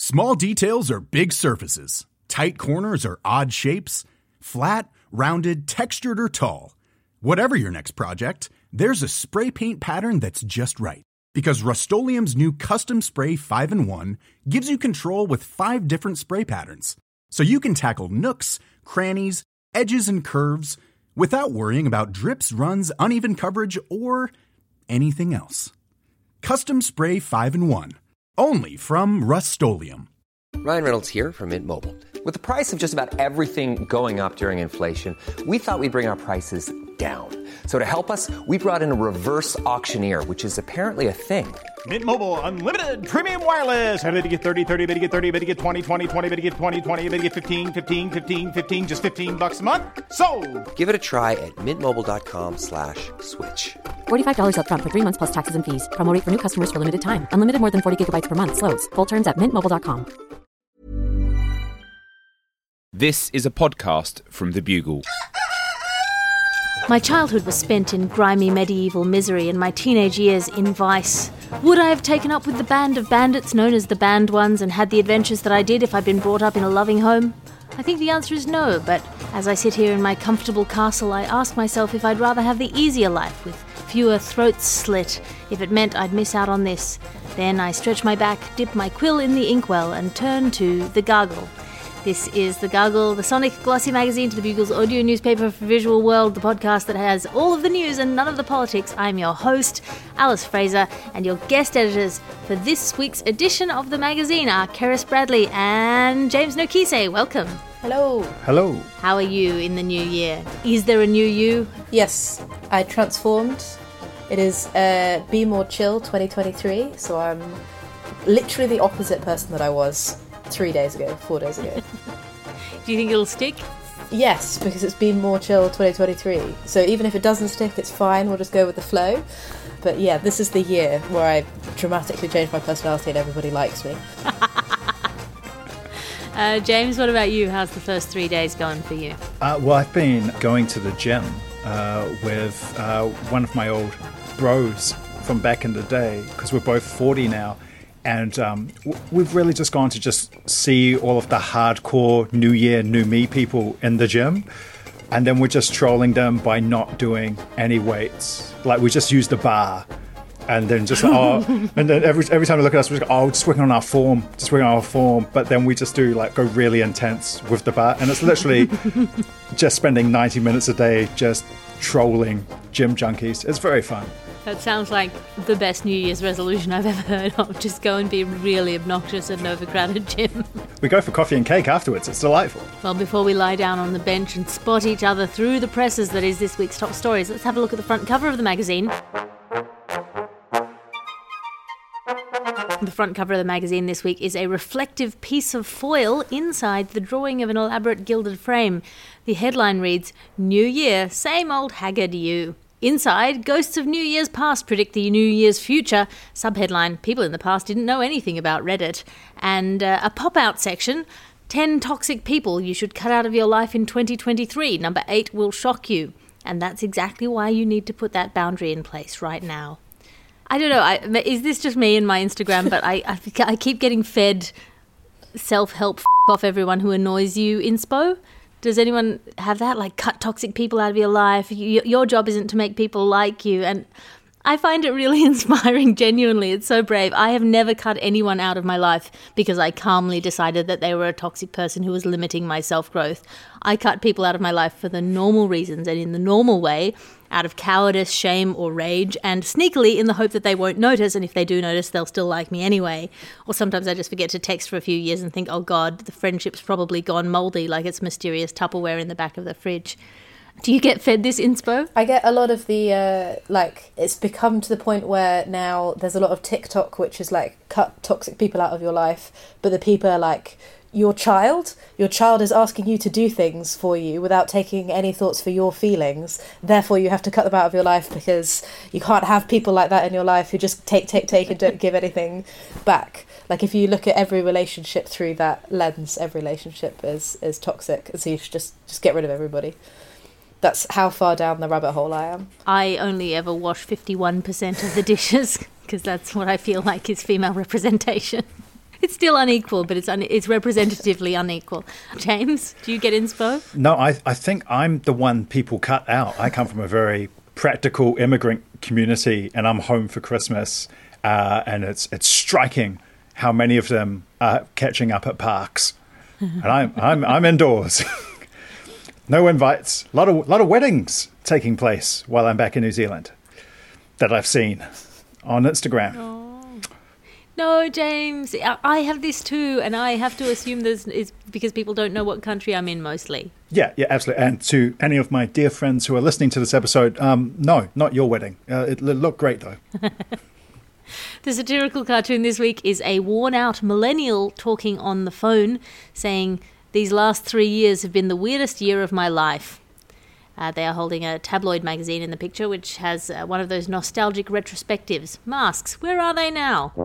Small details are big surfaces. Tight corners are odd shapes. Flat, rounded, textured, or tall. Whatever your next project, there's a spray paint pattern that's just right. Because Rust-Oleum's new Custom Spray 5-in-1 gives you control with 5 different spray patterns. So you can tackle nooks, crannies, edges, and curves without worrying about drips, runs, uneven coverage, or anything else. Custom Spray 5-in-1. Only from Rust-Oleum. Ryan Reynolds here from Mint Mobile. With the price of just about everything going up during inflation, we thought we'd bring our prices down. So to help us, we brought in a reverse auctioneer, which is apparently a thing. Mint Mobile Unlimited Premium Wireless. How to get 30, 30, how to get 30, how to get 20, 20, 20, how to get 20, 20, how to get 15, 15, 15, 15, just $15 a month? Sold! Give it a try at mintmobile.com/switch. $45 up front for 3 months plus taxes and fees. Promo rate for new customers for limited time. Unlimited more than 40 gigabytes per month. Slows full terms at mintmobile.com. This is a podcast from The Bugle. My childhood was spent in grimy medieval misery and my teenage years in vice. Would I have taken up with the band of bandits known as the Band Ones and had the adventures that I did if I'd been brought up in a loving home? I think the answer is no, but as I sit here in my comfortable castle, I ask myself if I'd rather have the easier life with fewer throats slit, if it meant I'd miss out on this. Then I stretch my back, dip my quill in the inkwell, and turn to The Gargle. This is The Gargle, the sonic glossy magazine to the Bugle's audio newspaper for visual world, the podcast that has all of the news and none of the politics. I'm your host, Alice Fraser, and your guest editors for this week's edition of the magazine are Keris Bradley and James Nokise. Welcome. Hello. Hello. How are you in the new year? Is there a new you? Yes, I transformed. It is Be More Chill 2023, so I'm literally the opposite person that I was 4 days ago. Do you think it'll stick? Yes, because it's Be More Chill 2023. So even if it doesn't stick, it's fine, we'll just go with the flow. But yeah, this is the year where I dramatically changed my personality and everybody likes me. James, what about you? How's the first 3 days going for you? Well, I've been going to the gym with one of my old bros from back in the day, because we're both 40 now. And we've really just gone to just see all of the hardcore New Year, New Me people in the gym. And then we're just trolling them by not doing any weights. Like, we just use the bar. And then just, and then every time they look at us, we're just, just working on our form. But then we just do, like, go really intense with the bar. And it's literally just spending 90 minutes a day just trolling gym junkies. It's very fun. That sounds like the best New Year's resolution I've ever heard of. Just go and be really obnoxious at an overcrowded gym. We go for coffee and cake afterwards. It's delightful. Well, before we lie down on the bench and spot each other through the presses that is this week's top stories, let's have a look at the front cover of the magazine. The front cover of the magazine this week is a reflective piece of foil inside the drawing of an elaborate gilded frame. The headline reads, "New Year, same old haggard you." Inside, ghosts of New Year's past predict the New Year's future. Subheadline, people in the past didn't know anything about Reddit. And a pop-out section, 10 toxic people you should cut out of your life in 2023. Number 8 will shock you. And that's exactly why you need to put that boundary in place right now. I don't know, is this just me and my Instagram, but I keep getting fed self-help off everyone who annoys you inspo. Does anyone have that? Like, cut toxic people out of your life. Your job isn't to make people like you. And I find it really inspiring, genuinely. It's so brave. I have never cut anyone out of my life because I calmly decided that they were a toxic person who was limiting my self-growth. I cut people out of my life for the normal reasons and in the normal way, out of cowardice, shame, or rage, and sneakily in the hope that they won't notice, and if they do notice, they'll still like me anyway. Or sometimes I just forget to text for a few years and think, oh God, the friendship's probably gone mouldy like it's mysterious Tupperware in the back of the fridge. Do you get fed this inspo? I get a lot of the, it's become to the point where now there's a lot of TikTok which is like, cut toxic people out of your life, but the people are like, your child is asking you to do things for you without taking any thoughts for your feelings, therefore you have to cut them out of your life because you can't have people like that in your life who just take and don't give anything back. Like, if you look at every relationship through that lens, every relationship is toxic, so you should just get rid of everybody. That's how far down the rabbit hole I am. I only ever wash 51% of the dishes because that's what I feel like is female representation. It's still unequal, but it's representatively unequal. James, do you get inspo? No, I think I'm the one people cut out. I come from a very practical immigrant community, and I'm home for Christmas, and it's striking how many of them are catching up at parks, and I'm indoors. No invites. A lot of weddings taking place while I'm back in New Zealand that I've seen on Instagram. Oh. No, James, I have this too, and I have to assume this is because people don't know what country I'm in mostly. Yeah, absolutely. And to any of my dear friends who are listening to this episode, no, not your wedding. It looked great, though. The satirical cartoon this week is a worn-out millennial talking on the phone, saying, "These last 3 years have been the weirdest year of my life." They are holding a tabloid magazine in the picture, which has one of those nostalgic retrospectives. Masks, where are they now?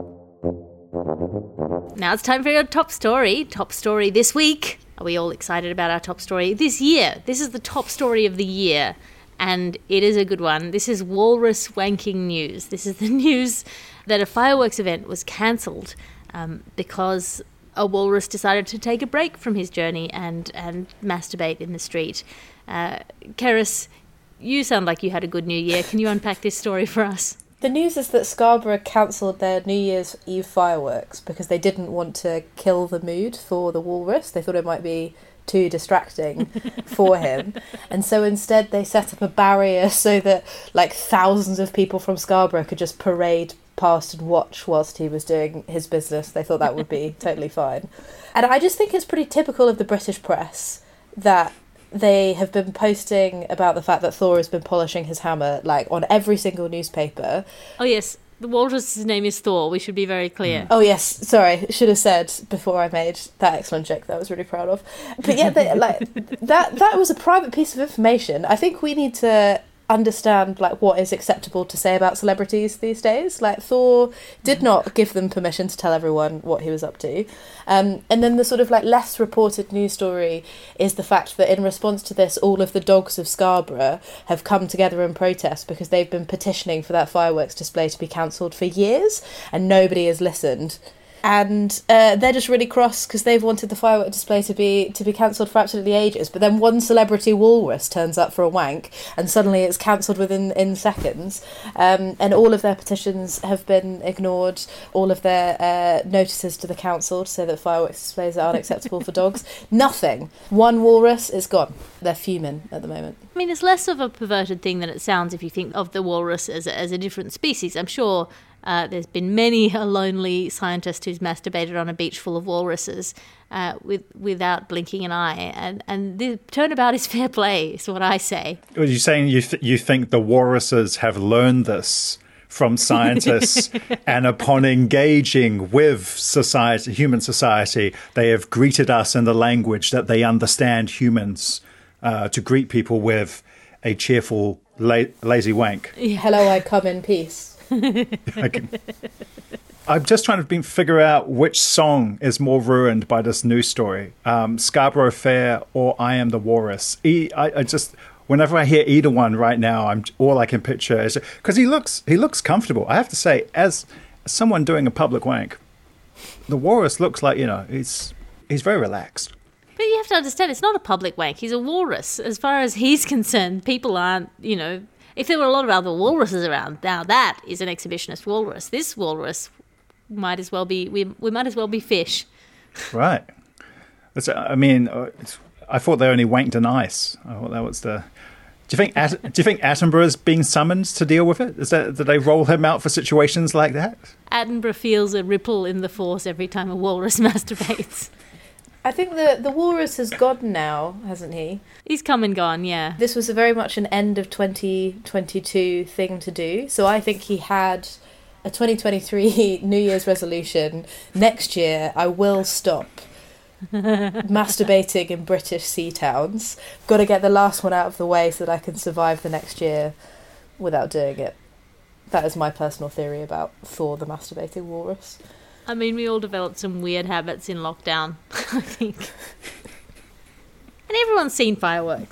Now it's time for your top story. Top story this week. Are we all excited about our top story? This year. This is the top story of the year. And it is a good one. This is walrus wanking news. This is the news that a fireworks event was cancelled because a walrus decided to take a break from his journey and masturbate in the street. Keris, you sound like you had a good New Year. Can you unpack this story for us? The news is that Scarborough cancelled their New Year's Eve fireworks because they didn't want to kill the mood for the walrus. They thought it might be too distracting for him. And so instead they set up a barrier so that like thousands of people from Scarborough could just parade past and watch whilst he was doing his business. They thought that would be totally fine. And I just think it's pretty typical of the British press that they have been posting about the fact that Thor has been polishing his hammer, like, on every single newspaper. Oh, yes. The walrus's name is Thor. We should be very clear. Oh, yes. Sorry. Should have said before I made that excellent joke that I was really proud of. But yeah, that was a private piece of information. I think we need to understand like what is acceptable to say about celebrities these days. Like Thor did not give them permission to tell everyone what he was up to. And then the sort of like less reported news story is the fact that in response to this, all of the dogs of Scarborough have come together in protest because they've been petitioning for that fireworks display to be cancelled for years and nobody has listened. And they're just really cross because they've wanted the firework display to be cancelled for absolutely ages. But then one celebrity walrus turns up for a wank, and suddenly it's cancelled within seconds. And all of their petitions have been ignored. All of their notices to the council to say that fireworks displays are unacceptable for dogs. Nothing. One walrus is gone. They're fuming at the moment. I mean, it's less of a perverted thing than it sounds if you think of the walrus as a different species. I'm sure there's been many a lonely scientist who's masturbated on a beach full of walruses without blinking an eye. And the turnabout is fair play, is what I say. Are you saying you think the walruses have learned this from scientists and upon engaging with society, human society, they have greeted us in the language that they understand humans to greet people with a cheerful, lazy wank? Hello, I come in peace. I'm just trying to figure out which song is more ruined by this news story, Scarborough Fair or I Am the Walrus. I just, whenever I hear either one right now, all I can picture is, because he looks comfortable. I have to say, as someone doing a public wank, the walrus looks like, he's very relaxed. But you have to understand, it's not a public wank. He's a walrus. As far as he's concerned, people aren't, if there were a lot of other walruses around, now that is an exhibitionist walrus. This walrus might as well be, we might as well be fish. Right. I thought they only wanked in ice. I thought that was the... Do you think Attenborough is being summoned to deal with it? Did they roll him out for situations like that? Attenborough feels a ripple in the force every time a walrus masturbates. I think the walrus has gone now, hasn't he? He's come and gone, yeah. This was very much an end of 2022 thing to do. So I think he had a 2023 New Year's resolution. Next year, I will stop masturbating in British sea towns. Got to get the last one out of the way so that I can survive the next year without doing it. That is my personal theory about Thor the masturbating walrus. I mean, we all developed some weird habits in lockdown, I think. And everyone's seen fireworks.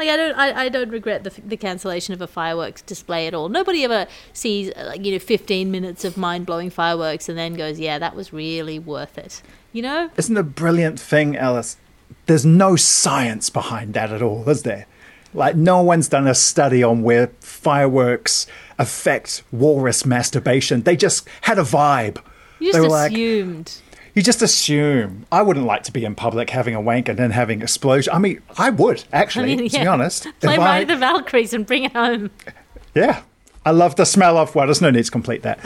Like, I don't regret the cancellation of a fireworks display at all. Nobody ever sees 15 minutes of mind-blowing fireworks and then goes, yeah, that was really worth it. You know? Isn't the brilliant thing, Alice? There's no science behind that at all, is there? Like, no one's done a study on where fireworks affect walrus masturbation. They just had a vibe. You just assumed. You just assume. I wouldn't like to be in public having a wank and then having explosion. I mean, I would, actually, to be honest. Play Ride of the Valkyries and bring it home. Yeah. I love the smell of... Well, there's no need to complete that.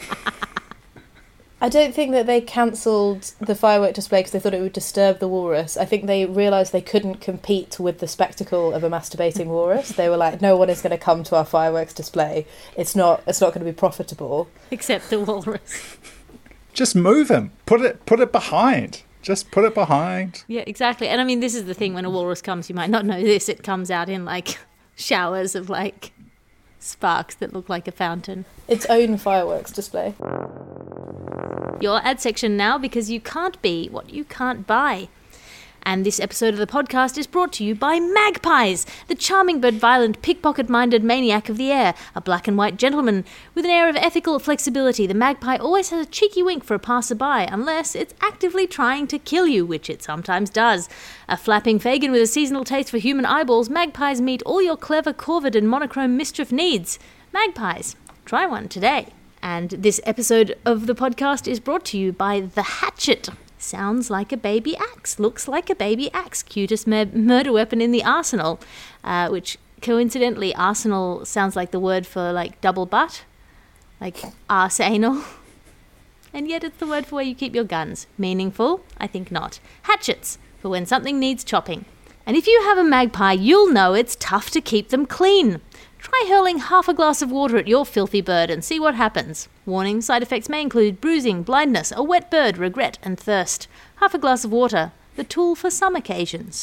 I don't think that they cancelled the firework display because they thought it would disturb the walrus. I think they realised they couldn't compete with the spectacle of a masturbating walrus. They were like, no one is going to come to our fireworks display. It's not going to be profitable. Except the walrus. Just move him. Put it behind. Just put it behind. Yeah, exactly. And I mean, this is the thing. When a walrus comes, you might not know this. It comes out in like showers of like sparks that look like a fountain. Its own fireworks display. Your ad section now, because you can't be what you can't buy. And this episode of the podcast is brought to you by Magpies, the charming but violent pickpocket-minded maniac of the air, a black and white gentleman. With an air of ethical flexibility, the magpie always has a cheeky wink for a passerby, unless it's actively trying to kill you, which it sometimes does. A flapping Fagin with a seasonal taste for human eyeballs, Magpies meet all your clever, corvid and monochrome mischief needs. Magpies. Try one today. And this episode of the podcast is brought to you by The Hatchet. Sounds like a baby axe, looks like a baby axe, cutest murder weapon in the arsenal, which coincidentally, arsenal sounds like the word for like double butt, like arse anal, and yet it's the word for where you keep your guns. Meaningful? I think not. Hatchets, for when something needs chopping. And if you have a magpie, you'll know it's tough to keep them clean. Try hurling half a glass of water at your filthy bird and see what happens. Warning, side effects may include bruising, blindness, a wet bird, regret and thirst. Half a glass of water, the tool for some occasions.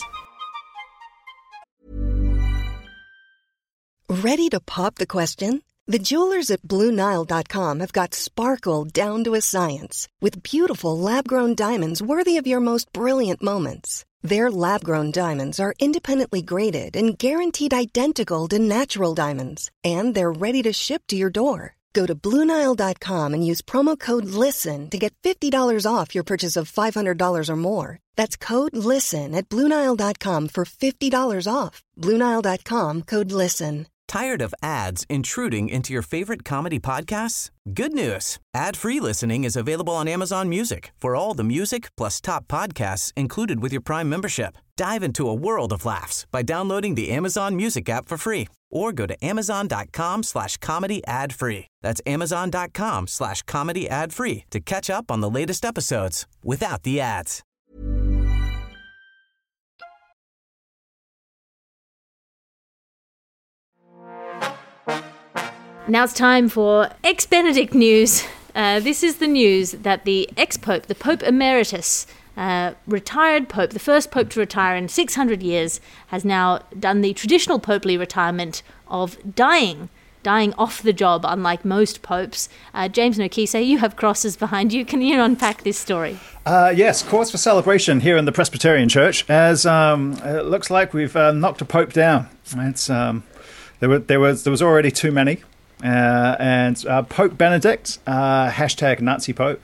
Ready to pop the question? The jewelers at BlueNile.com have got sparkle down to a science with beautiful lab-grown diamonds worthy of your most brilliant moments. Their lab-grown diamonds are independently graded and guaranteed identical to natural diamonds. And they're ready to ship to your door. Go to BlueNile.com and use promo code LISTEN to get $50 off your purchase of $500 or more. That's code LISTEN at BlueNile.com for $50 off. BlueNile.com, code LISTEN. Tired of ads intruding into your favorite comedy podcasts? Good news. Ad-free listening is available on Amazon Music for all the music plus top podcasts included with your Prime membership. Dive into a world of laughs by downloading the Amazon Music app for free or go to amazon.com/comedy ad-free. That's amazon.com/comedy ad-free to catch up on the latest episodes without the ads. Now it's time for ex-Benedict news. This is the news that the ex-pope, the Pope Emeritus, retired pope, the first pope to retire in 600 years, has now done the traditional popely retirement of dying off the job, unlike most popes. James Nokise, you have crosses behind you. Can you unpack this story? Yes, cause for celebration here in the Presbyterian Church, as it looks like we've knocked a pope down. It's there was already too many. And Pope Benedict, hashtag Nazi Pope,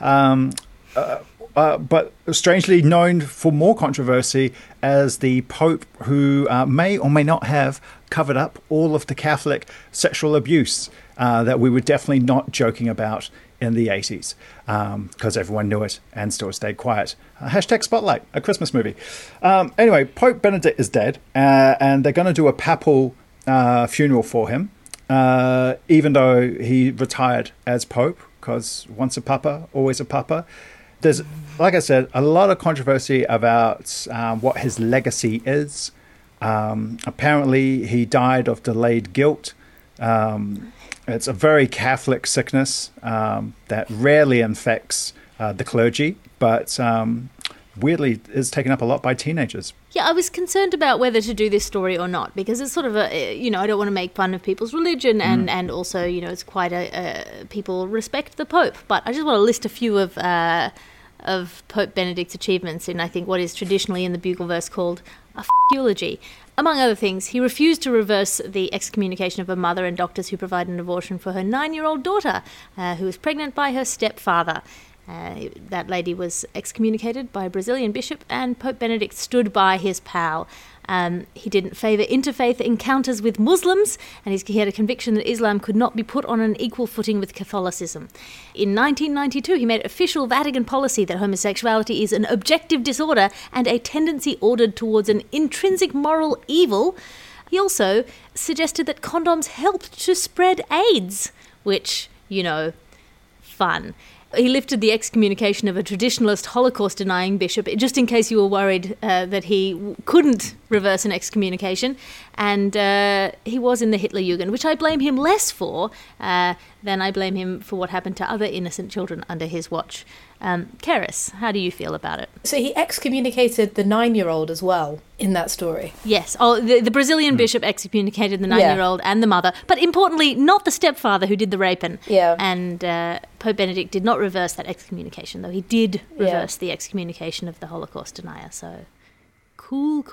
but strangely known for more controversy as the Pope who may or may not have covered up all of the Catholic sexual abuse that we were definitely not joking about in the 80s, because everyone knew it and still stayed quiet. Hashtag Spotlight, a Christmas movie. Anyway, Pope Benedict is dead, and they're going to do a papal funeral for him. Even though he retired as Pope, because once a papa, always a papa. There's, like I said, a lot of controversy about what his legacy is. Apparently, he died of delayed guilt. It's a very Catholic sickness that rarely infects the clergy, but weirdly is taken up a lot by teenagers. Yeah, I was concerned about whether to do this story or not, because it's sort of a, I don't want to make fun of people's religion, and also, it's quite people respect the Pope. But I just want to list a few of Pope Benedict's achievements in, I think, what is traditionally in the Bugleverse called a eulogy. Among other things, he refused to reverse the excommunication of a mother and doctors who provided an abortion for her 9-year-old daughter, who was pregnant by her stepfather. That lady was excommunicated by a Brazilian bishop, and Pope Benedict stood by his pal. He didn't favour interfaith encounters with Muslims, and he had a conviction that Islam could not be put on an equal footing with Catholicism. In 1992, he made official Vatican policy that homosexuality is an objective disorder and a tendency ordered towards an intrinsic moral evil. He also suggested that condoms helped to spread AIDS, which, fun. He lifted the excommunication of a traditionalist Holocaust-denying bishop, just in case you were worried that he couldn't reverse an excommunication. And he was in the Hitlerjugend, which I blame him less for than I blame him for what happened to other innocent children under his watch. Keris, how do you feel about it? So he excommunicated the 9-year-old as well in that story. Yes. Oh, the Brazilian bishop excommunicated the 9-year-old and the mother, but importantly, not the stepfather who did the raping. Yeah. And Pope Benedict did not reverse that excommunication, though he did reverse the excommunication of the Holocaust denier. So cool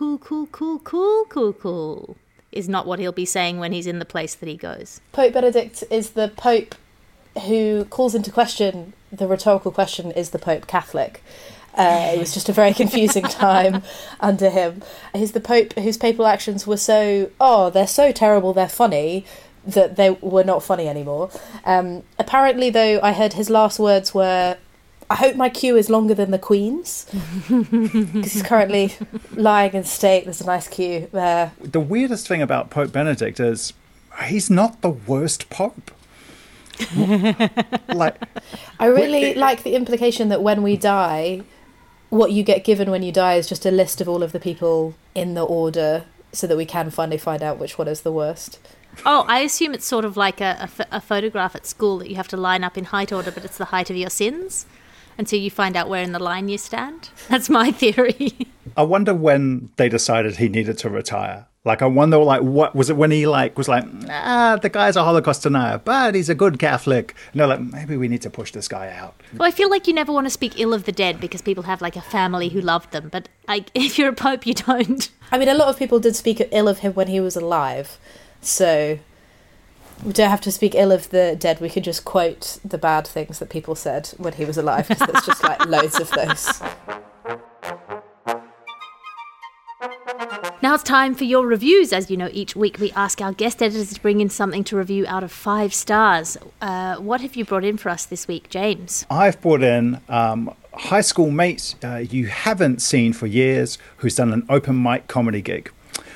is not what he'll be saying when he's in the place that he goes. Pope Benedict is the Pope who calls into question the rhetorical question, is the Pope Catholic? It was just a very confusing time under him. He's the Pope whose papal actions were they're so terrible, they're funny, that they were not funny anymore. Apparently, though, I heard his last words were, I hope my queue is longer than the Queen's, because he's currently lying in state. There's a nice queue there. The weirdest thing about Pope Benedict is he's not the worst Pope. I really like the implication that when we die, what you get given when you die is just a list of all of the people in the order, so that we can finally find out which one is the worst. Oh, I assume it's sort of like a photograph at school that you have to line up in height order, but it's the height of your sins until you find out where in the line you stand. That's my theory. I wonder when they decided he needed to retire. I wonder, what was it when he, was the guy's a Holocaust denier, but he's a good Catholic. And they're like, maybe we need to push this guy out. Well, I feel like you never want to speak ill of the dead because people have, a family who loved them. But if you're a pope, you don't. I mean, a lot of people did speak ill of him when he was alive. So we don't have to speak ill of the dead. We could just quote the bad things that people said when he was alive, because there's just, loads of those. Now it's time for your reviews. As you know, each week we ask our guest editors to bring in something to review out of 5 stars. What have you brought in for us this week, James? I've brought in high school mate you haven't seen for years, who's done an open mic comedy gig.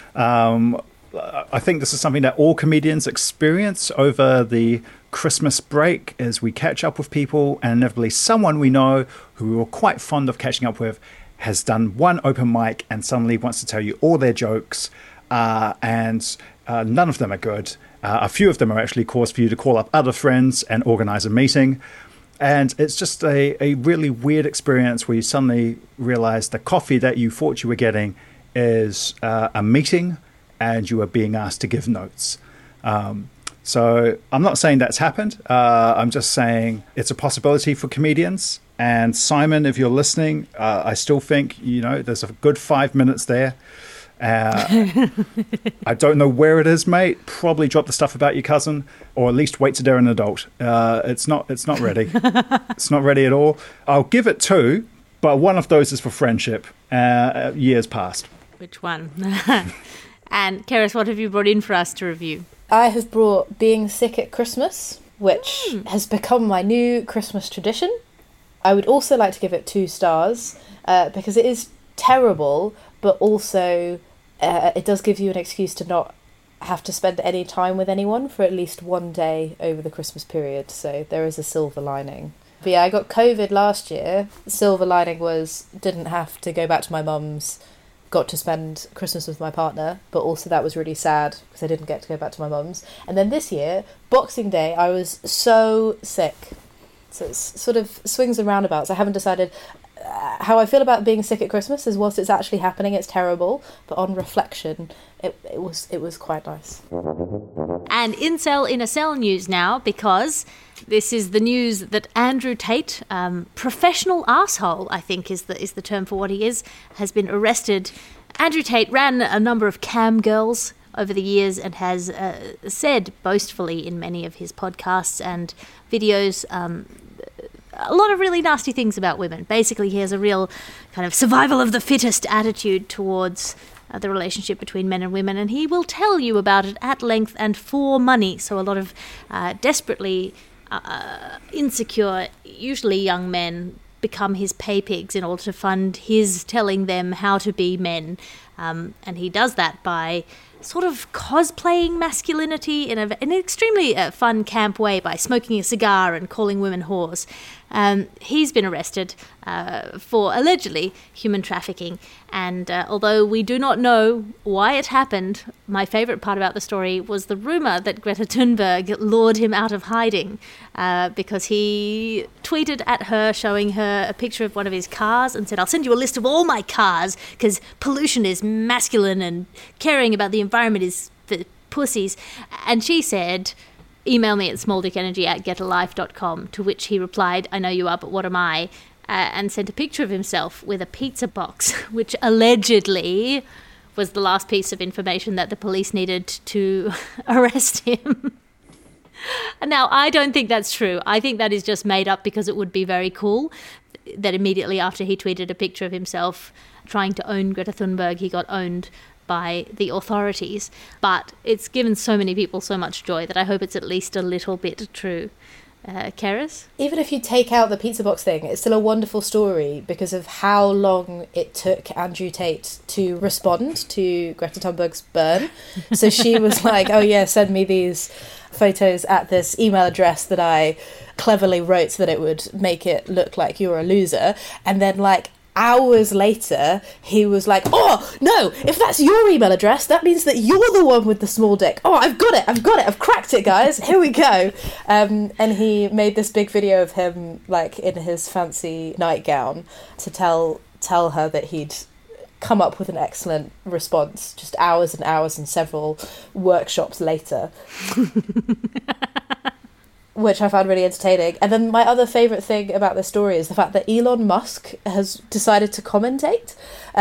I think this is something that all comedians experience over the Christmas break, as we catch up with people, and inevitably someone we know who we were quite fond of catching up with has done one open mic and suddenly wants to tell you all their jokes, and none of them are good. A few of them are actually cause for you to call up other friends and organize a meeting. And it's just a really weird experience where you suddenly realize the coffee that you thought you were getting is a meeting, and you are being asked to give notes. So I'm not saying that's happened. I'm just saying it's a possibility for comedians. And Simon, if you're listening, I still think, there's a good 5 minutes there. I don't know where it is, mate. Probably drop the stuff about your cousin, or at least wait till they're an adult. It's not ready. It's not ready at all. I'll give it 2, but one of those is for friendship. Years past. Which one? And Keris, what have you brought in for us to review? I have brought Being Sick at Christmas, which has become my new Christmas tradition. I would also like to give it 2 stars because it is terrible, but also it does give you an excuse to not have to spend any time with anyone for at least one day over the Christmas period. So there is a silver lining. But yeah, I got COVID last year. The silver lining was didn't have to go back to my mum's, got to spend Christmas with my partner, but also that was really sad because I didn't get to go back to my mum's. And then this year, Boxing Day, I was so sick. So it's sort of swings and roundabouts. I haven't decided how I feel about being sick at Christmas is whilst it's actually happening, it's terrible. But on reflection, it was quite nice. And Incel in a Cell news now, because this is the news that Andrew Tate, professional arsehole, I think is the term for what he is, has been arrested Andrew Tate ran a number of cam girls over the years and has said boastfully in many of his podcasts and videos a lot of really nasty things about women. Basically, he has a real kind of survival of the fittest attitude towards the relationship between men and women, and he will tell you about it at length and for money. So a lot of desperately insecure, usually young men, become his pay pigs in order to fund his telling them how to be men. And he does that by sort of cosplaying masculinity in an extremely fun camp way by smoking a cigar and calling women whores. He's been arrested for allegedly human trafficking, and although we do not know why it happened, my favourite part about the story was the rumour that Greta Thunberg lured him out of hiding because he tweeted at her showing her a picture of one of his cars and said, "I'll send you a list of all my cars because pollution is masculine and caring about the environment is for pussies." And she said, "Email me at smalldickenergy@getalife.com," to which he replied, "I know you are, but what am I?" And sent a picture of himself with a pizza box, which allegedly was the last piece of information that the police needed to arrest him. Now, I don't think that's true. I think that is just made up because it would be very cool that immediately after he tweeted a picture of himself trying to own Greta Thunberg, he got owned by the authorities. But it's given so many people so much joy that I hope it's at least a little bit true. Keris? Even if you take out the pizza box thing, it's still a wonderful story because of how long it took Andrew Tate to respond to Greta Thunberg's burn. So she was like, "Oh yeah, send me these photos at this email address that I cleverly wrote so that it would make it look like you're a loser." And then like hours later, he was like, "Oh, no, if that's your email address, that means that you're the one with the small dick. Oh, I've got it, I've cracked it, guys. Here we go." And he made this big video of him, like, in his fancy nightgown to tell her that he'd come up with an excellent response just hours and hours and several workshops later. Which I found really entertaining. And then my other favourite thing about this story is the fact that Elon Musk has decided to commentate.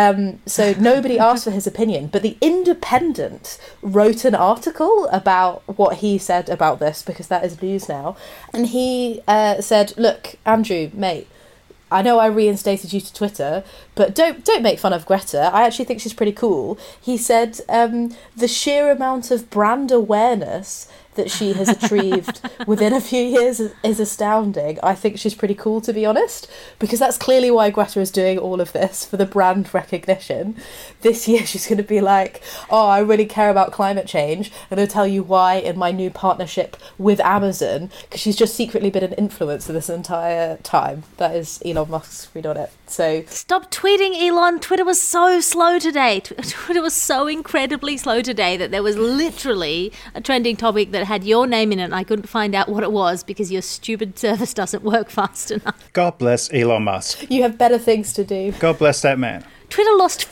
So nobody asked for his opinion, but The Independent wrote an article about what he said about this, because that is news now. And he said, "Look, Andrew, mate, I know I reinstated you to Twitter, but don't make fun of Greta. I actually think she's pretty cool." He said, "The sheer amount of brand awareness that she has achieved within a few years is astounding. I think she's pretty cool, to be honest," because that's clearly why Greta is doing all of this, for the brand recognition. This year she's going to be like, "Oh, I really care about climate change, and I'll tell you why in my new partnership with Amazon," because she's just secretly been an influencer this entire time. That is Elon Musk's read on it. So stop tweeting, Elon. Twitter was so slow today. Twitter was so incredibly slow today that there was literally a trending topic that had your name in it and I couldn't find out what it was because your stupid service doesn't work fast enough. God bless Elon Musk. You have better things to do. God bless that man. Twitter lost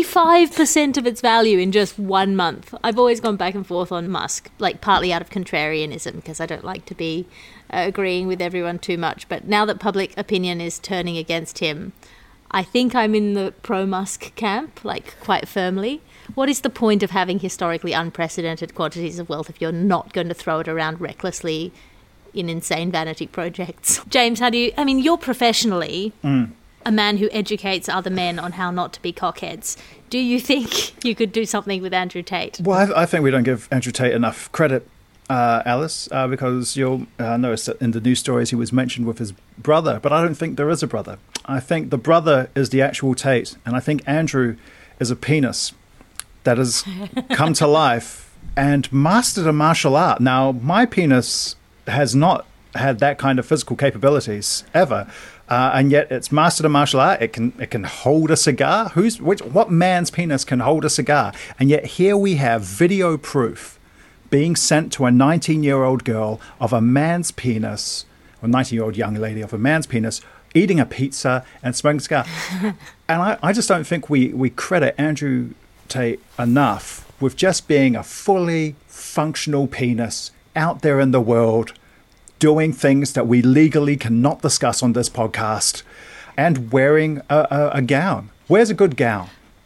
55% of its value in just 1 month. I've always gone back and forth on Musk, like partly out of contrarianism because I don't like to be agreeing with everyone too much. But now that public opinion is turning against him, I think I'm in the pro-Musk camp, like quite firmly. What is the point of having historically unprecedented quantities of wealth if you're not going to throw it around recklessly in insane vanity projects? James, you're professionally a man who educates other men on how not to be cockheads. Do you think you could do something with Andrew Tate? Well, I think we don't give Andrew Tate enough credit, Alice, because you'll notice that in the news stories he was mentioned with his brother, but I don't think there is a brother. I think the brother is the actual Tate, and I think Andrew is a penis that has come to life and mastered a martial art. Now, my penis has not had that kind of physical capabilities ever, and yet it's mastered a martial art. It can hold a cigar. What man's penis can hold a cigar? And yet here we have video proof being sent to a 19-year-old girl of a man's penis, or 19-year-old young lady of a man's penis, eating a pizza and smoking a cigar. And I just don't think we credit Andrew Tate enough with just being a fully functional penis out there in the world, doing things that we legally cannot discuss on this podcast, and wearing a gown. Where's a good gown?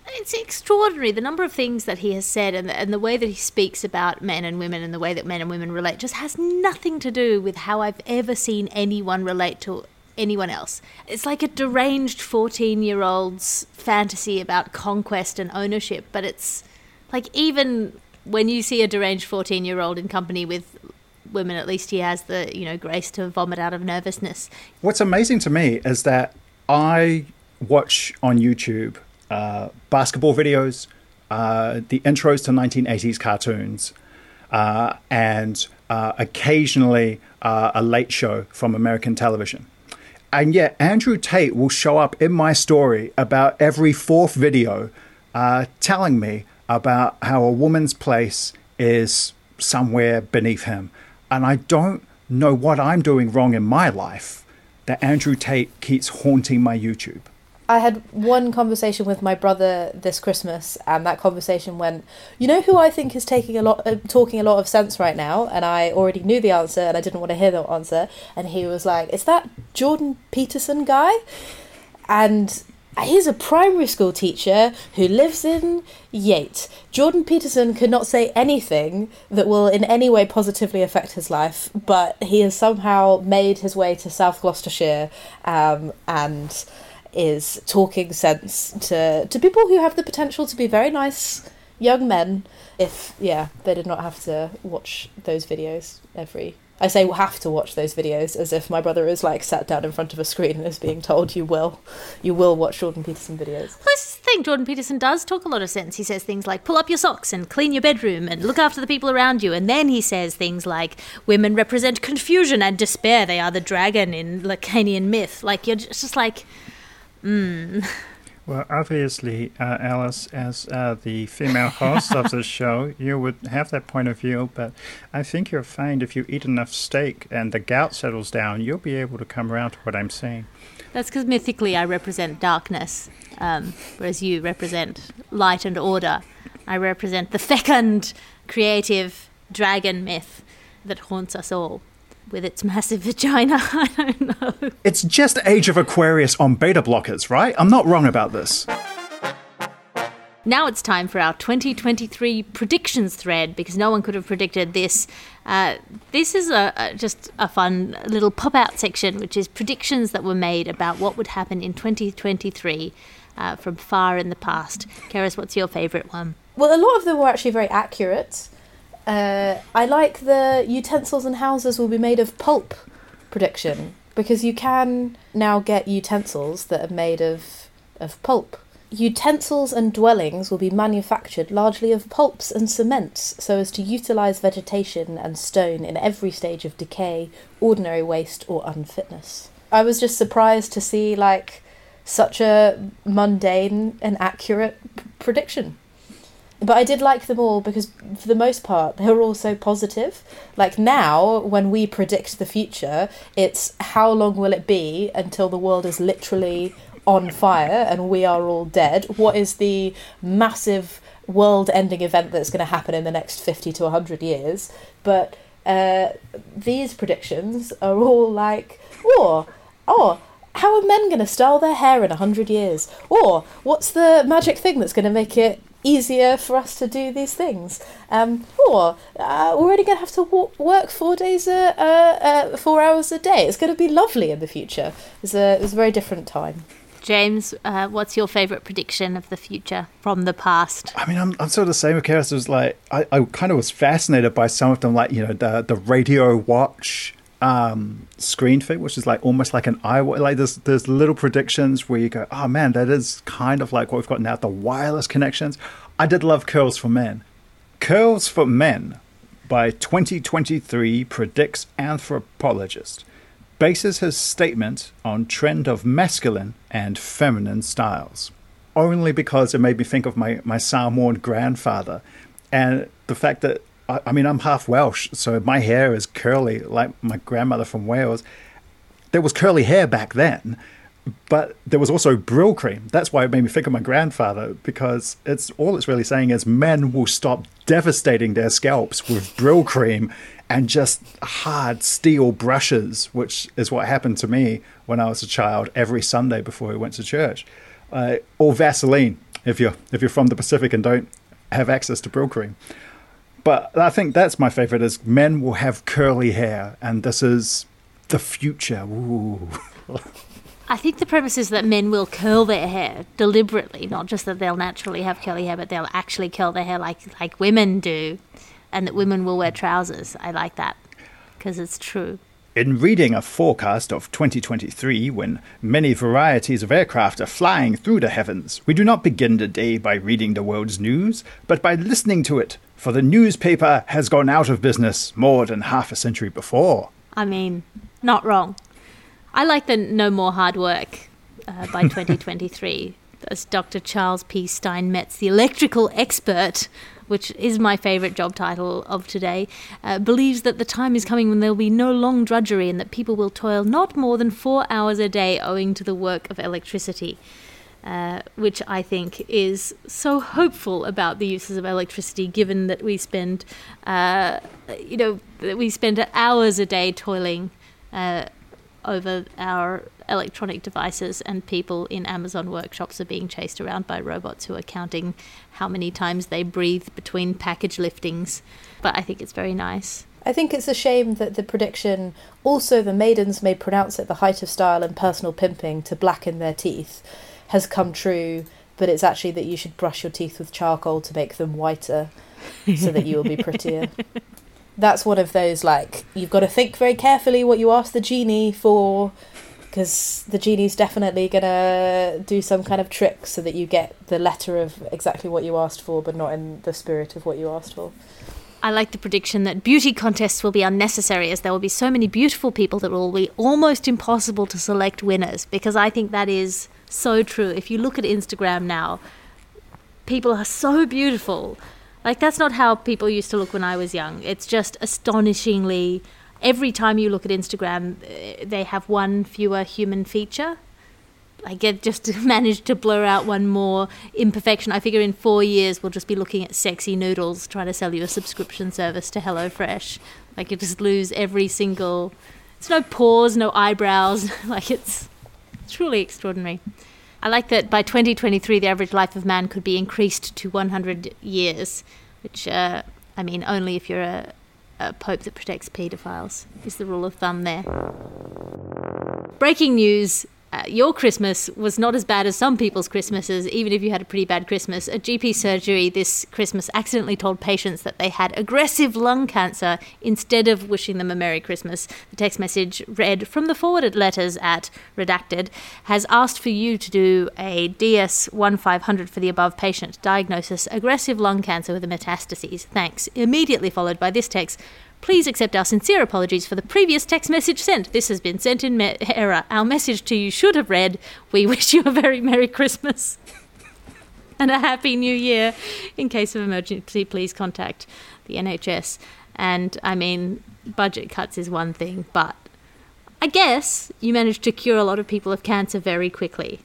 It's extraordinary, the number of things that he has said and the way that he speaks about men and women and the way that men and women relate just has nothing to do with how I've ever seen anyone relate to anyone else. It's like a deranged 14-year-old's fantasy about conquest and ownership, but it's like even when you see a deranged 14-year-old in company with women, at least he has the, grace to vomit out of nervousness. What's amazing to me is that I watch on YouTube basketball videos, the intros to 1980s cartoons, and occasionally a late show from American television. And yet Andrew Tate will show up in my story about every fourth video telling me about how a woman's place is somewhere beneath him. And I don't know what I'm doing wrong in my life that Andrew Tate keeps haunting my YouTube. I had one conversation with my brother this Christmas, and that conversation went, you know who I think is talking a lot of sense right now? And I already knew the answer, and I didn't want to hear the answer. And he was like, is that Jordan Peterson guy? And he's a primary school teacher who lives in Yate. Jordan Peterson could not say anything that will in any way positively affect his life, but he has somehow made his way to South Gloucestershire and is talking sense to people who have the potential to be very nice young men if, they did not have to watch those videos I say have to watch those videos as if my brother is like sat down in front of a screen and is being told you will watch Jordan Peterson videos. Well, that's the thing, Jordan Peterson does talk a lot of sense. He says things like pull up your socks and clean your bedroom and look after the people around you. And then he says things like women represent confusion and despair. They are the dragon in Lacanian myth. Like, you're just like, Well, obviously, Alice, as the female host of the show, you would have that point of view, but I think you'll find if you eat enough steak and the gout settles down, you'll be able to come around to what I'm saying. That's because mythically I represent darkness, whereas you represent light and order. I represent the fecund, creative dragon myth that haunts us all. With its massive vagina, I don't know. It's just Age of Aquarius on beta blockers, right? I'm not wrong about this. Now it's time for our 2023 predictions thread, because no one could have predicted this. This is just a fun little pop-out section, which is predictions that were made about what would happen in 2023 from far in the past. Keris, what's your favourite one? Well, a lot of them were actually very accurate. I like the utensils and houses will be made of pulp prediction, because you can now get utensils that are made of pulp. Utensils and dwellings will be manufactured largely of pulps and cements so as to utilise vegetation and stone in every stage of decay, ordinary waste or unfitness. I was just surprised to see such a mundane and accurate prediction. But I did like them all because, for the most part, they were all so positive. Like now, when we predict the future, it's how long will it be until the world is literally on fire and we are all dead? What is the massive world-ending event that's going to happen in the next 50 to 100 years? But these predictions are all like, how are men going to style their hair in 100 years? Or what's the magic thing that's going to make it easier for us to do these things? We're only going to have to work 4 hours a day. It's going to be lovely in the future. It was a very different time. James, what's your favourite prediction of the future from the past? I mean, I'm sort of the same with Keris. It was like, I kind of was fascinated by some of them, like, the Radio Watch screen fit, which is like almost like an eye, like there's little predictions where you go, oh man, that is kind of like what we've got now, the wireless connections. I did love Curls for Men. Curls for Men by 2023 predicts anthropologist, bases his statement on trend of masculine and feminine styles, only because it made me think of my Samoan grandfather and the fact that I mean, I'm half Welsh, so my hair is curly, like my grandmother from Wales. There was curly hair back then, but there was also Brill cream. That's why it made me think of my grandfather, because it's really saying is men will stop devastating their scalps with Brill cream and just hard steel brushes, which is what happened to me when I was a child every Sunday before we went to church. Or Vaseline. if you're from the Pacific and don't have access to Brylcreem. But I think that's my favorite, is men will have curly hair, and this is the future. Ooh. I think the premise is that men will curl their hair deliberately, not just that they'll naturally have curly hair, but they'll actually curl their hair like women do, and that women will wear trousers. I like that, because it's true. In reading a forecast of 2023, when many varieties of aircraft are flying through the heavens, we do not begin the day by reading the world's news, but by listening to it, for the newspaper has gone out of business more than half a century before. I mean, not wrong. I like the No More Hard Work by 2023. As Dr. Charles P. Steinmetz, the electrical expert, which is my favourite job title of today, believes that the time is coming when there will be no long drudgery and that people will toil not more than 4 hours a day owing to the work of electricity, which I think is so hopeful about the uses of electricity, given that we spend, hours a day toiling over our electronic devices, and people in Amazon workshops are being chased around by robots who are counting how many times they breathe between package liftings. But I think it's very nice. I think it's a shame that the prediction, also the maidens may pronounce it the height of style and personal pimping to blacken their teeth, has come true, but it's actually that you should brush your teeth with charcoal to make them whiter so that you will be prettier. That's one of those, like, you've got to think very carefully what you ask the genie for, because the genie's definitely going to do some kind of trick so that you get the letter of exactly what you asked for, but not in the spirit of what you asked for. I like the prediction that beauty contests will be unnecessary, as there will be so many beautiful people that it will be almost impossible to select winners, because I think that is so true. If you look at Instagram now, people are so beautiful. Like, that's not how people used to look when I was young. It's just astonishingly, every time you look at Instagram, they have one fewer human feature. Like, it just managed to blur out one more imperfection. I figure in 4 years we'll just be looking at sexy noodles trying to sell you a subscription service to HelloFresh. Like, you just lose every single... It's no pores, no eyebrows. Like, it's truly extraordinary. I like that by 2023 the average life of man could be increased to 100 years, which, only if you're a pope that protects paedophiles is the rule of thumb there. Breaking news. Your Christmas was not as bad as some people's Christmases, even if you had a pretty bad Christmas. A GP surgery this Christmas accidentally told patients that they had aggressive lung cancer instead of wishing them a Merry Christmas. The text message read, "From the forwarded letters at redacted, has asked for you to do a DS-1500 for the above patient. Diagnosis, aggressive lung cancer with metastases. Thanks." Immediately followed by this text, "Please accept our sincere apologies for the previous text message sent. This has been sent in error. Our message to you should have read, we wish you a very Merry Christmas and a Happy New Year. In case of emergency, please contact the NHS." And, budget cuts is one thing, but I guess you managed to cure a lot of people of cancer very quickly.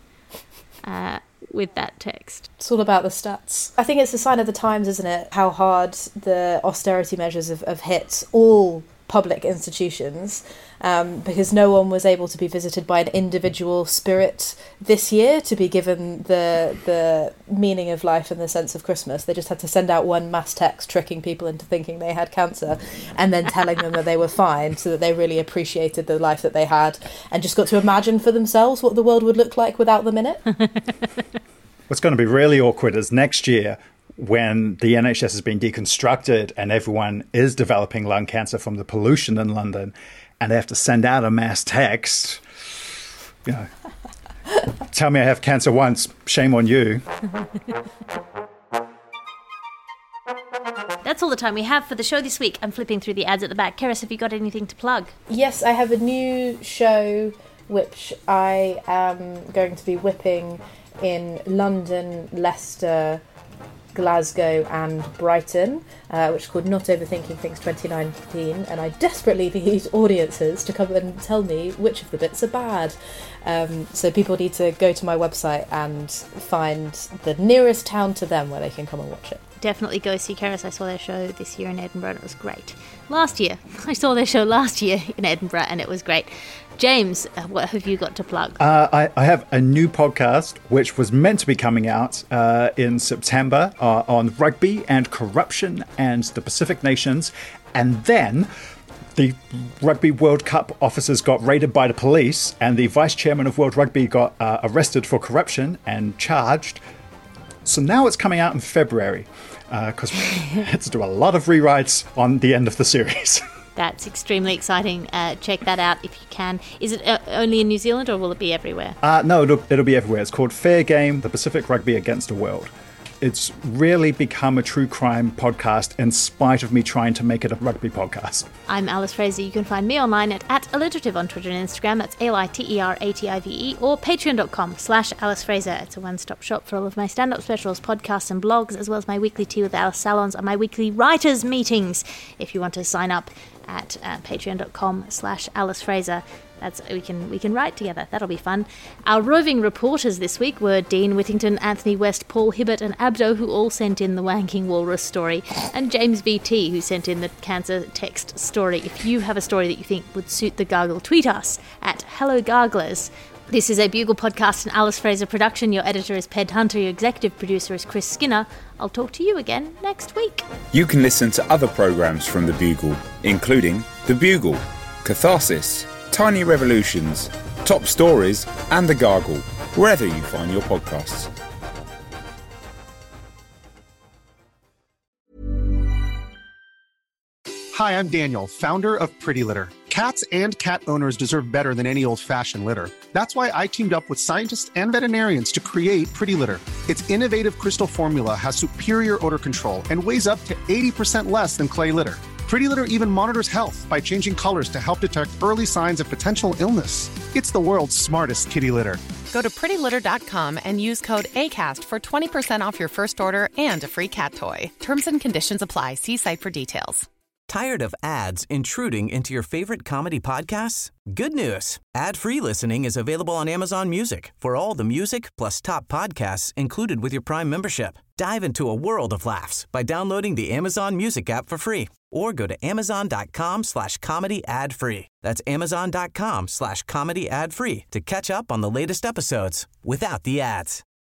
With that text. It's all about the stats. I think it's a sign of the times, isn't it? How hard the austerity measures have hit all public institutions, because no one was able to be visited by an individual spirit this year to be given the meaning of life and the sense of Christmas. They just had to send out one mass text tricking people into thinking they had cancer and then telling them that they were fine, so that they really appreciated the life that they had and just got to imagine for themselves what the world would look like without them in it. What's going to be really awkward is next year, when the NHS has been deconstructed and everyone is developing lung cancer from the pollution in London, and they have to send out a mass text, tell me I have cancer once, shame on you. That's all the time we have for the show this week. I'm flipping through the ads at the back. Keris, have you got anything to plug? Yes, I have a new show which I am going to be whipping in London, Leicester, Glasgow and Brighton, which is called Not Overthinking Things 2019, and I desperately need audiences to come and tell me which of the bits are bad. So people need to go to my website and find the nearest town to them where they can come and watch it. definitely go see Keris. I saw their show this year in Edinburgh and it was great. Last year, I saw their show last year in Edinburgh and it was great. James, what have you got to plug? I have a new podcast which was meant to be coming out in September on rugby and corruption and the Pacific nations. And then the Rugby World Cup officers got raided by the police and the vice chairman of World Rugby got arrested for corruption and charged. So now it's coming out in February because we had to do a lot of rewrites on the end of the series. That's extremely exciting. Check that out if you can. Is it only in New Zealand or will it be everywhere? No, it'll be everywhere. It's called Fair Game, the Pacific Rugby Against the World. It's really become a true crime podcast in spite of me trying to make it a rugby podcast. I'm Alice Fraser. You can find me online at alliterative on Twitter and Instagram. That's ALITERATIVE or patreon.com/Alice Fraser. It's a one-stop shop for all of my stand-up specials, podcasts and blogs, as well as my weekly Tea with Alice salons and my weekly writers' meetings. If you want to sign up at patreon.com/Alice Fraser. We can write together. That'll be fun. Our roving reporters this week were Dean Whittington, Anthony West, Paul Hibbert and Abdo, who all sent in the Wanking Walrus story, and James VT, who sent in the cancer text story. If you have a story that you think would suit the Gargle, tweet us at Hello Garglers. This is a Bugle podcast and Alice Fraser production. Your editor is Ped Hunter. Your executive producer is Chris Skinner. I'll talk to you again next week. You can listen to other programmes from The Bugle, including The Bugle, Catharsis, Tiny Revolutions, Top Stories, and The Gargle, wherever you find your podcasts. Hi, I'm Daniel, founder of Pretty Litter. Cats and cat owners deserve better than any old-fashioned litter. That's why I teamed up with scientists and veterinarians to create Pretty Litter. Its innovative crystal formula has superior odor control and weighs up to 80% less than clay litter. Pretty Litter even monitors health by changing colors to help detect early signs of potential illness. It's the world's smartest kitty litter. Go to prettylitter.com and use code ACAST for 20% off your first order and a free cat toy. Terms and conditions apply. See site for details. Tired of ads intruding into your favorite comedy podcasts? Good news. Ad-free listening is available on Amazon Music for all the music plus top podcasts included with your Prime membership. Dive into a world of laughs by downloading the Amazon Music app for free or go to amazon.com/comedy ad-free. That's amazon.com/comedy ad-free to catch up on the latest episodes without the ads.